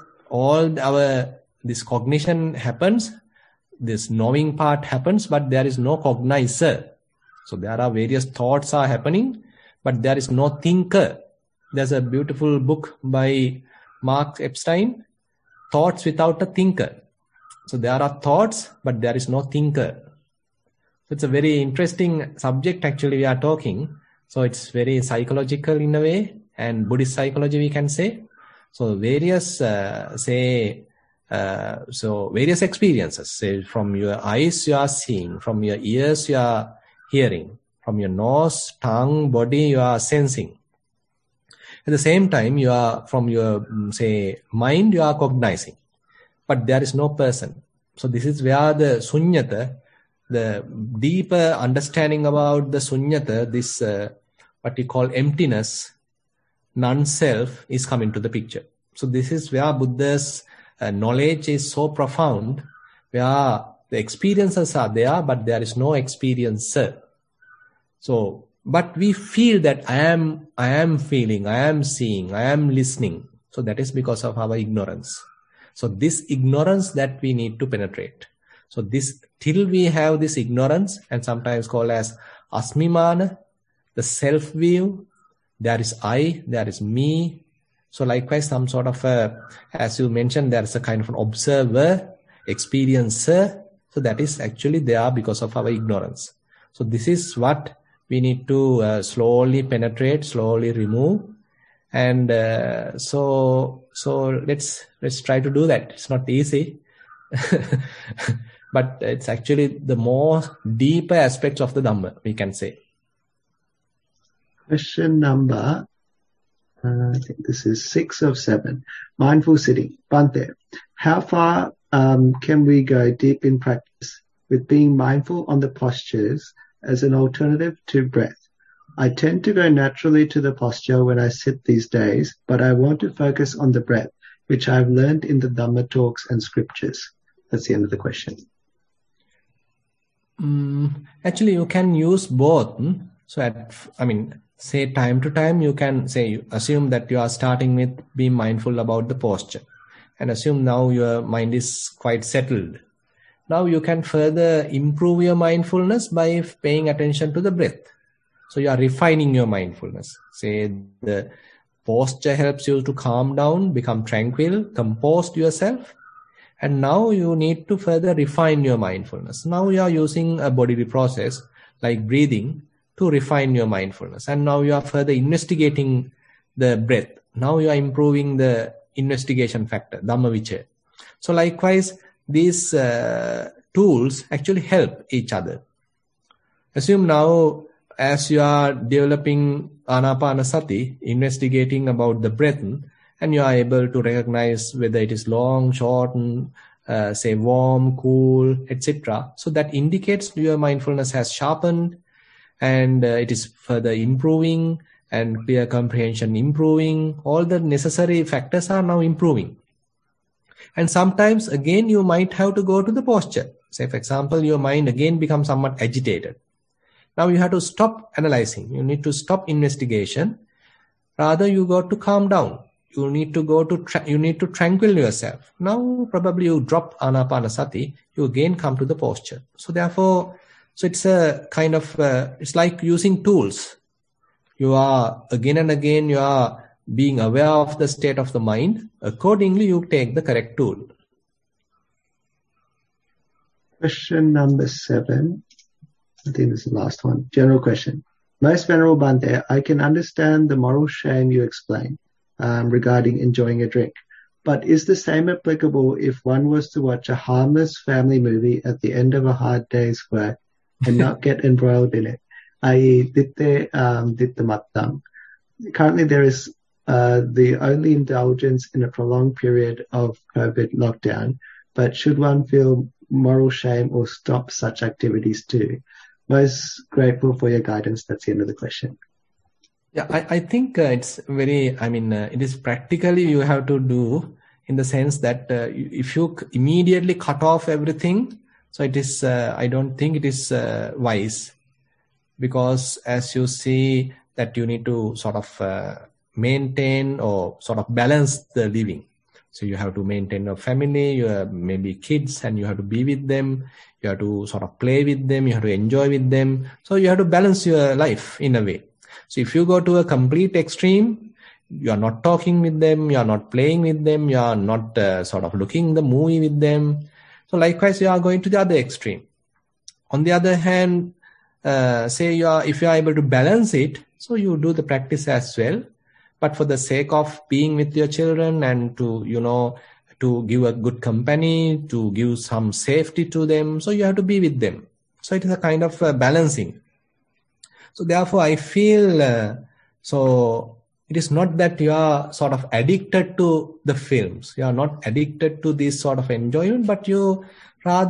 this cognition happens, this knowing part happens, but there is no cognizer. So there are various thoughts are happening, but there is no thinker. There's a beautiful book by Mark Epstein, Thoughts Without a Thinker. So there are thoughts, but there is no thinker. So it's a very interesting subject actually we are talking. So it's very psychological in a way, and Buddhist psychology we can say. So various various experiences. Say from your eyes you are seeing, from your ears you are hearing, from your nose, tongue, body you are sensing. At the same time, you are from your mind you are cognizing. But there is no person. So this is where the sunyata, the deeper understanding about the sunyata, this what we call emptiness, non-self, is coming to the picture. So this is where Buddha's knowledge is so profound, where the experiences are there, but there is no experiencer. So, but we feel that I am feeling, I am seeing, I am listening. So that is because of our ignorance. So this ignorance that we need to penetrate. So till we have this ignorance, and sometimes called as asmimana, the self-view, there is I, there is me. So likewise, some sort of as you mentioned, there is a kind of an observer, experiencer. So that is actually there because of our ignorance. So this is what we need to slowly penetrate, slowly remove. And so let's try to do that. It's not easy, but it's actually the more deeper aspects of the Dhamma, we can say. Question number, I think this is 6 of 7. Mindful sitting. Bhante, how far can we go deep in practice with being mindful on the postures as an alternative to breath? I tend to go naturally to the posture when I sit these days, but I want to focus on the breath, which I've learned in the Dhamma talks and scriptures. That's the end of the question. Actually, you can use both. So, say time to time, you can assume that you are starting with being mindful about the posture, and assume now your mind is quite settled. Now you can further improve your mindfulness by paying attention to the breath. So you are refining your mindfulness. Say the posture helps you to calm down, become tranquil, compose yourself. And now you need to further refine your mindfulness. Now you are using a bodily process like breathing to refine your mindfulness. And now you are further investigating the breath. Now you are improving the investigation factor, Dhammavichaya. So likewise, these tools actually help each other. Assume now, as you are developing Anapanasati, investigating about the breath, and you are able to recognize whether it is long, short, say warm, cool, etc. So that indicates your mindfulness has sharpened, and it is further improving, and clear comprehension improving. All the necessary factors are now improving. And sometimes again you might have to go to the posture. Say for example, your mind again becomes somewhat agitated. Now you have to stop analyzing. You need to stop investigation. Rather you got to calm down. You need to tranquil yourself. Now probably you drop Anapanasati, you again come to the posture. So therefore, it's a kind of, it's like using tools. You are again and again, you are being aware of the state of the mind. Accordingly, you take the correct tool. Question number 7. I think this is the last one. General question. Most Venerable Bhante, I can understand the moral shame you explained regarding enjoying a drink. But is the same applicable if one was to watch a harmless family movie at the end of a hard day's work and not get embroiled in it, i.e. ditte mattam? Currently there is the only indulgence in a prolonged period of COVID lockdown, but should one feel moral shame or stop such activities too? Most grateful for your guidance. That's the end of the question. Yeah, I think it's very, it is practically you have to do in the sense that if you immediately cut off everything, so it is, I don't think it is wise, because as you see that you need to sort of maintain or sort of balance the living. So you have to maintain a family, you have maybe kids, and you have to be with them. You have to sort of play with them. You have to enjoy with them. So you have to balance your life in a way. So if you go to a complete extreme, you are not talking with them, you are not playing with them, you are not sort of looking the movie with them. So likewise, you are going to the other extreme. On the other hand, say if you are able to balance it, so you do the practice as well. But for the sake of being with your children and to give a good company, to give some safety to them, so you have to be with them. So it is a kind of balancing. So therefore, I feel, so it is not that you are sort of addicted to the films. You are not addicted to this sort of enjoyment, but you are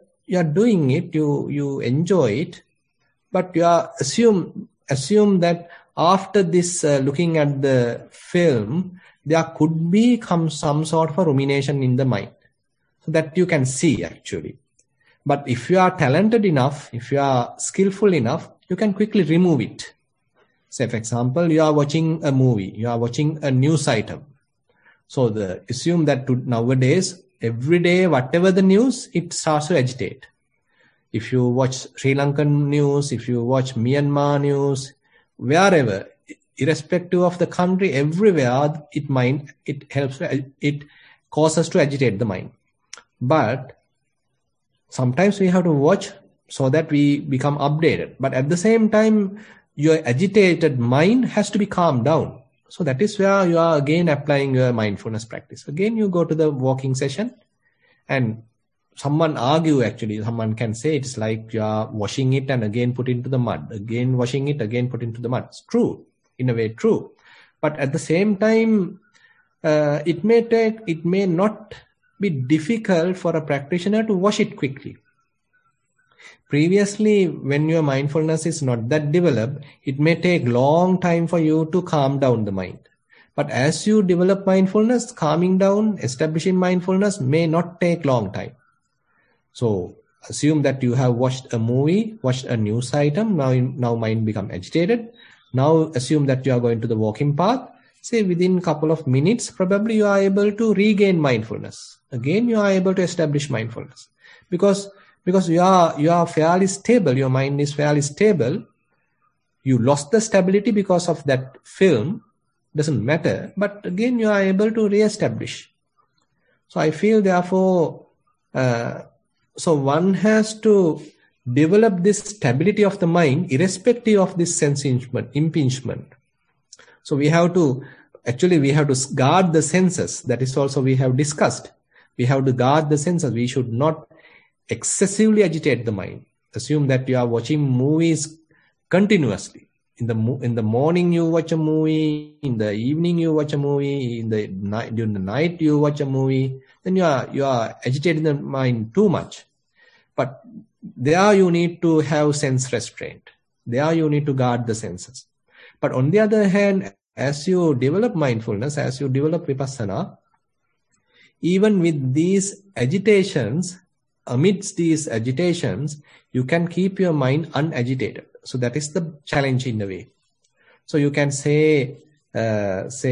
doing it, you enjoy it, but you are assume that after this looking at the film, there could be some sort of a rumination in the mind, so that you can see actually. But if you are talented enough, if you are skillful enough, you can quickly remove it. Say for example, you are watching a movie, you are watching a news item. So assume that nowadays, every day, whatever the news, it starts to agitate. If you watch Sri Lankan news, if you watch Myanmar news, wherever, irrespective of the country, everywhere, it causes to agitate the mind. But sometimes we have to watch so that we become updated. But at the same time, your agitated mind has to be calmed down. So that is where you are again applying your mindfulness practice. Again, you go to the walking session, and someone can say it's like you are washing it and again put into the mud, again washing it, again put into the mud. It's true, in a way true. But at the same time, it may not be difficult for a practitioner to wash it quickly. Previously, when your mindfulness is not that developed, it may take long time for you to calm down the mind. But as you develop mindfulness, calming down, establishing mindfulness may not take long time. So assume that you have watched a movie, watched a news item, now mind become agitated. Now assume that you are going to the walking path. Say within a couple of minutes, probably you are able to regain mindfulness. Again, you are able to establish mindfulness. Because you are fairly stable, your mind is fairly stable. You lost the stability because of that film, doesn't matter, but again you are able to re-establish. So I feel therefore, so one has to develop this stability of the mind irrespective of this sense impingement. So we have to guard the senses. That is also we have discussed. We have to guard the senses. We should not excessively agitate the mind. Assume that you are watching movies continuously. In the morning you watch a movie, in the evening you watch a movie, during the night you watch a movie. Then you are agitating the mind too much. But there you need to have sense restraint. There you need to guard the senses. But on the other hand, as you develop mindfulness, as you develop vipassana, even with these agitations, amidst these agitations, you can keep your mind unagitated. So that is the challenge in a way. So you can say there's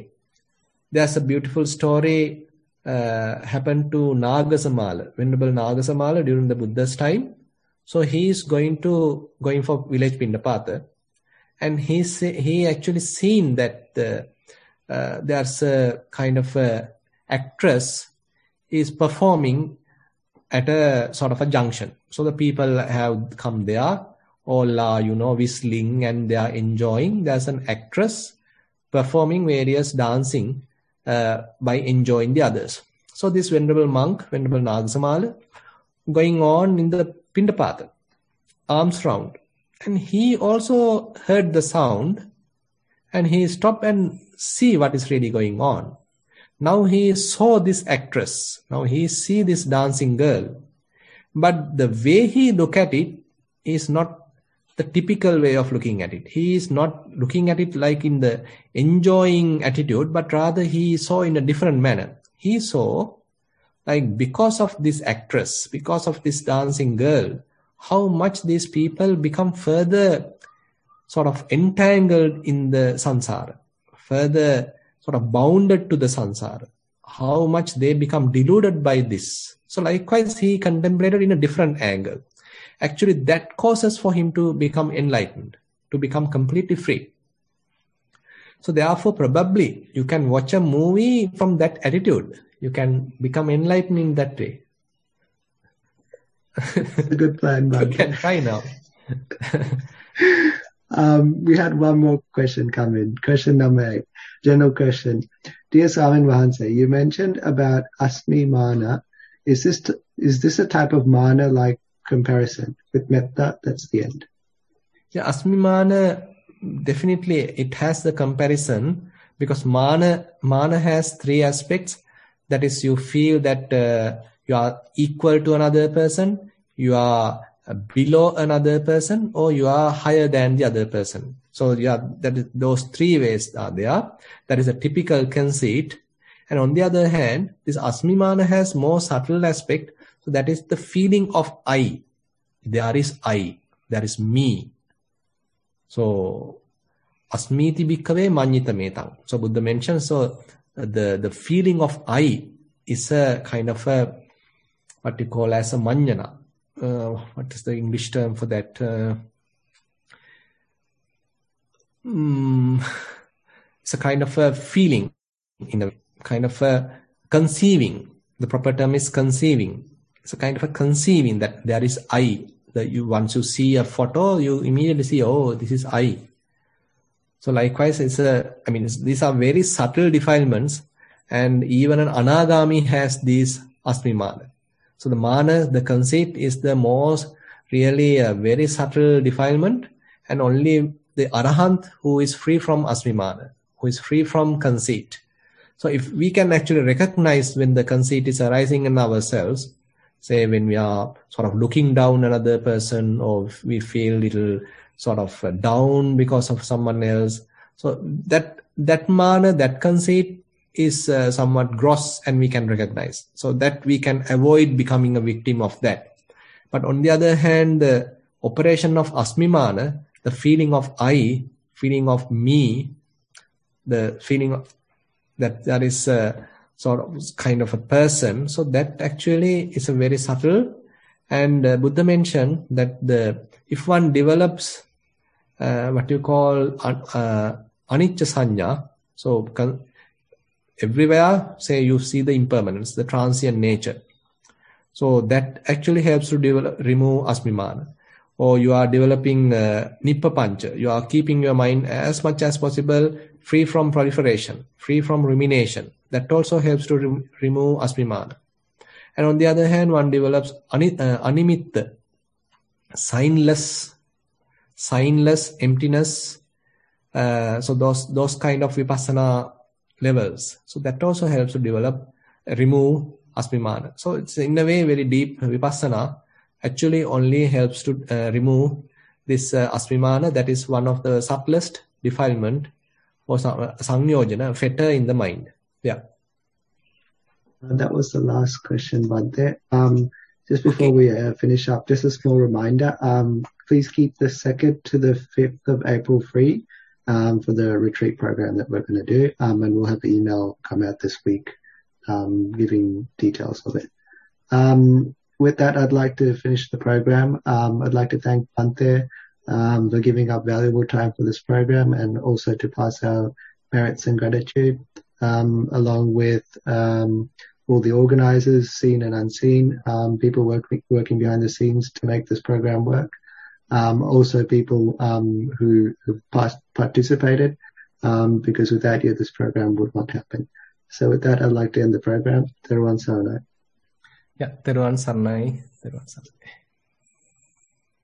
a beautiful story happened to Nagasamala, Venerable Nagasamala during the Buddha's time. So he is going for village Pindapata, and he actually seen that there's a kind of a actress is performing at a sort of a junction. So the people have come there, all are, whistling and they are enjoying. There's an actress performing various dancing by enjoying the others. So this venerable monk, Venerable Nagasamala, going on in the Pindapata, arms round. And he also heard the sound and he stopped and see what is really going on. Now he saw this actress. Now he see this dancing girl. But the way he look at it is not the typical way of looking at it. He is not looking at it like in the enjoying attitude, but rather he saw in a different manner. He saw like because of this actress, because of this dancing girl, how much these people become further sort of entangled in the samsara, further sort of bounded to the samsara, how much they become deluded by this. So likewise, he contemplated in a different angle. Actually, that causes for him to become enlightened, to become completely free. So therefore, probably you can watch a movie from that attitude. You can become enlightened in that way. That's a good plan, Bhante. You can try now. We had one more question come in. Question number 8. General question. Dear Swamin Wahanse, you mentioned about Asmi Mana. Is this a type of mana like comparison with metta? That's the end. Yeah, Asmi Mana, definitely it has the comparison because mana has 3 aspects. That is, you feel that you are equal to another person, you are below another person, or you are higher than the other person. So those 3 ways are there. That is a typical conceit. And on the other hand, this Asmimana has more subtle aspect. So that is the feeling of I. There is I. There is me. So Asmiti bhikkave manyita metang. So Buddha mentions, so the feeling of I is a kind of a, what you call as a manjana. What is the English term for that? It's a kind of a feeling, in a kind of a conceiving. The proper term is conceiving. It's a kind of a conceiving that there is I. That once you see a photo, you immediately see, oh, this is I. So likewise, these are very subtle defilements, and even an anagami has these asmimana. So the mana, the conceit, is the most really a very subtle defilement, and only the arahant who is free from asmimana, who is free from conceit. So if we can actually recognize when the conceit is arising in ourselves, say when we are sort of looking down another person, or we feel little sort of down because of someone else. So that mana, that conceit is somewhat gross, and we can recognize. So that we can avoid becoming a victim of that. But on the other hand, the operation of asmimana, the feeling of I, feeling of me, the feeling of that is sort of kind of a person. So that actually is a very subtle. And Buddha mentioned that if one develops what you call anicca sanya, so everywhere, say you see the impermanence, the transient nature. So that actually helps to remove asmimana. Or you are developing nippapancha. You are keeping your mind as much as possible free from proliferation, free from rumination. That also helps to remove asmimana. And on the other hand, one develops animitta, signless emptiness. So those kind of vipassana levels. So that also helps to remove asmimana. So it's in a way very deep vipassana actually only helps to remove this asmimana, that is one of the subtlest defilement or samyojana, fetter in the mind. Yeah. That was the last question, Bhante. Just before we finish up, just a small reminder, please keep the 2nd to the 5th of April free for the retreat program that we're going to do. And we'll have the email come out this week giving details of it. With that, I'd like to finish the program. I'd like to thank Bhante for giving up valuable time for this program, and also to pass our merits and gratitude along with all the organizers, seen and unseen, people working behind the scenes to make this program work. Also people who participated, because without you, this program would not happen. So with that, I'd like to end the program. Teruvan Saranai. Yeah, Teruvan Saranai.